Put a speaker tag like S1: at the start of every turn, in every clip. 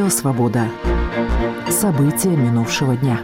S1: Радио «Свобода». События минувшего дня.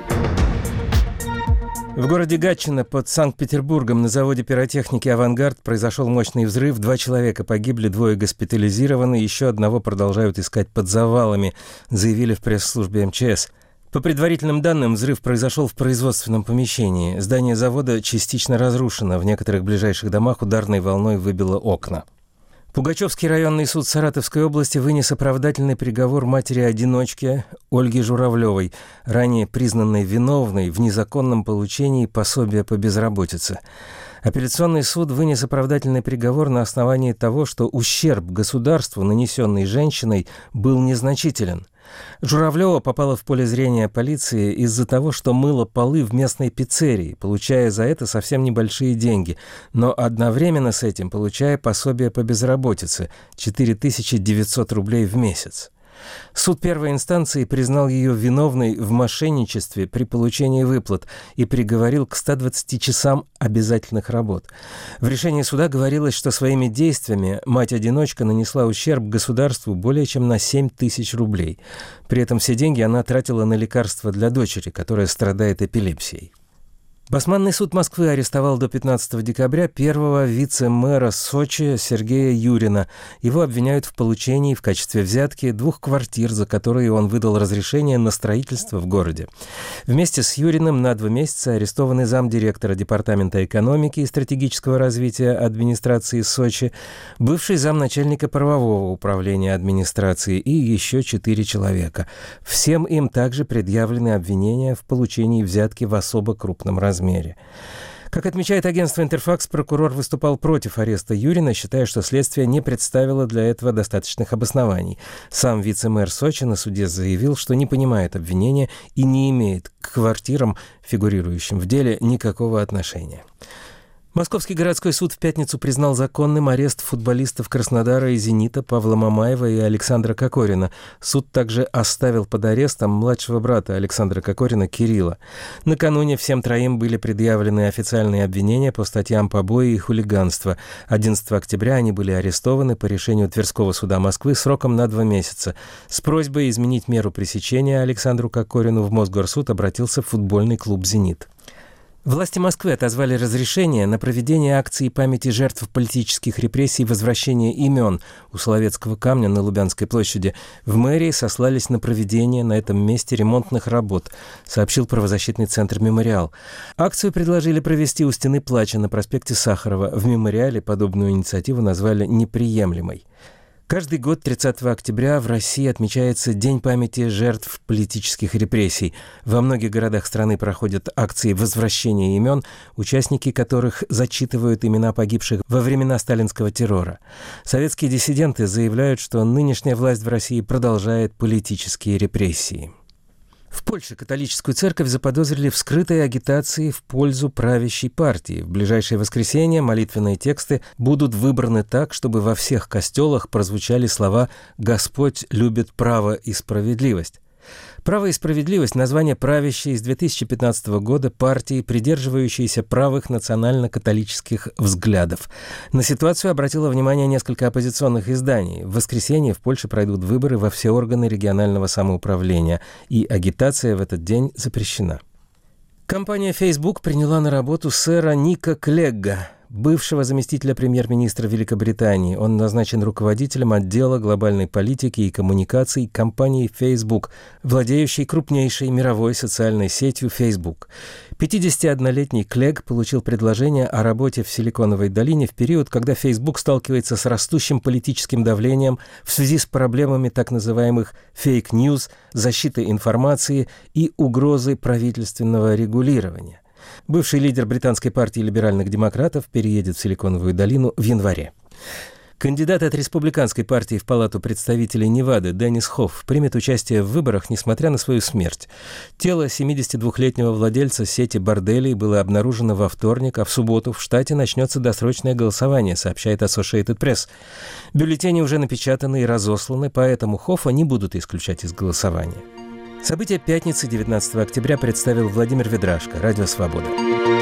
S2: В городе Гатчина под Санкт-Петербургом на заводе пиротехники «Авангард» произошел мощный взрыв. 2 человека погибли, 2 госпитализированы, еще одного продолжают искать под завалами, заявили в пресс-службе МЧС. По предварительным данным, взрыв произошел в производственном помещении. Здание завода частично разрушено. В некоторых ближайших домах ударной волной выбило окна. Пугачевский районный суд Саратовской области вынес оправдательный приговор матери-одиночки Ольге Журавлевой, ранее признанной виновной в незаконном получении пособия по безработице. Апелляционный суд вынес оправдательный приговор на основании того, что ущерб государству, нанесенный женщиной, был незначителен. Журавлева попала в поле зрения полиции из-за того, что мыла полы в местной пиццерии, получая за это совсем небольшие деньги, но одновременно с этим получая пособие по безработице – 4900 рублей в месяц. Суд первой инстанции признал ее виновной в мошенничестве при получении выплат и приговорил к 120 часам обязательных работ. В решении суда говорилось, что своими действиями мать-одиночка нанесла ущерб государству более чем на 7 тысяч рублей. При этом все деньги она тратила на лекарства для дочери, которая страдает эпилепсией. Басманный суд Москвы арестовал до 15 декабря первого вице-мэра Сочи Сергея Юрина. Его обвиняют в получении в качестве взятки 2 квартир, за которые он выдал разрешение на строительство в городе. Вместе с Юриным на 2 месяца арестованы замдиректора Департамента экономики и стратегического развития администрации Сочи, бывший замначальника правового управления администрации и еще 4 человека. Всем им также предъявлены обвинения в получении взятки в особо крупном размере. Как отмечает агентство «Интерфакс», прокурор выступал против ареста Юрина, считая, что следствие не представило для этого достаточных обоснований. Сам вице-мэр Сочи на суде заявил, что не понимает обвинения и не имеет к квартирам, фигурирующим в деле, никакого отношения. Московский городской суд в пятницу признал законным арест футболистов Краснодара и «Зенита» Павла Мамаева и Александра Кокорина. Суд также оставил под арестом младшего брата Александра Кокорина Кирилла. Накануне всем 3 были предъявлены официальные обвинения по статьям побои и хулиганства. 11 октября они были арестованы по решению Тверского суда Москвы сроком на 2 месяца. С просьбой изменить меру пресечения Александру Кокорину в Мосгорсуд обратился футбольный клуб «Зенит». Власти Москвы отозвали разрешение на проведение акции памяти жертв политических репрессий «Возвращение имен» у Соловецкого камня на Лубянской площади. В мэрии сослались на проведение на этом месте ремонтных работ, сообщил правозащитный центр «Мемориал». Акцию предложили провести у Стены плача на проспекте Сахарова. В «Мемориале» подобную инициативу назвали неприемлемой. Каждый год 30 октября в России отмечается День памяти жертв политических репрессий. Во многих городах страны проходят акции возвращения имен, участники которых зачитывают имена погибших во времена сталинского террора. Советские диссиденты заявляют, что нынешняя власть в России продолжает политические репрессии. В Польше католическую церковь заподозрили в скрытой агитации в пользу правящей партии. В ближайшее воскресенье молитвенные тексты будут выбраны так, чтобы во всех костелах прозвучали слова «Господь любит право и справедливость». «Право и справедливость» – название правящей с 2015 года партии, придерживающейся правых национально-католических взглядов. На ситуацию обратило внимание несколько оппозиционных изданий. В воскресенье в Польше пройдут выборы во все органы регионального самоуправления, и агитация в этот день запрещена. Компания Facebook приняла на работу сэра Ника Клегга, бывшего заместителя премьер-министра Великобритании. Он назначен руководителем отдела глобальной политики и коммуникаций компании Facebook, владеющей крупнейшей мировой социальной сетью Facebook. 51-летний Клегг получил предложение о работе в Силиконовой долине в период, когда Facebook сталкивается с растущим политическим давлением в связи с проблемами так называемых фейк-ньюс, защиты информации и угрозы правительственного регулирования. Бывший лидер британской партии либеральных демократов переедет в Силиконовую долину в январе. Кандидат от республиканской партии в Палату представителей Невады Деннис Хофф примет участие в выборах, несмотря на свою смерть. Тело 72-летнего владельца сети борделей было обнаружено во вторник, а в субботу в штате начнется досрочное голосование, сообщает Associated Press. Бюллетени уже напечатаны и разосланы, поэтому Хоффа не будут исключать из голосования. События пятницы, 19 октября, представил Владимир Ведрашко, Радио «Свобода».